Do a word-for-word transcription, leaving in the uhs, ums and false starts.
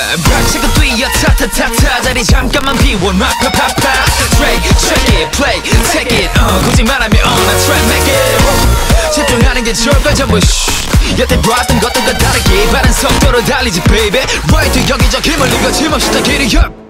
박차고 뛰어 타타타타 자리 잠깐만 비워 놔 파파파 Drake, check it, play, take it uh, 굳이 말하면 on a track, make it 집중하는 게 좋을 걸 전부 shh 여태 봤던 것들과 다르게 빠른 속도로 달리지 baby Right 여기저기 멀리 거침없이 다 길이 up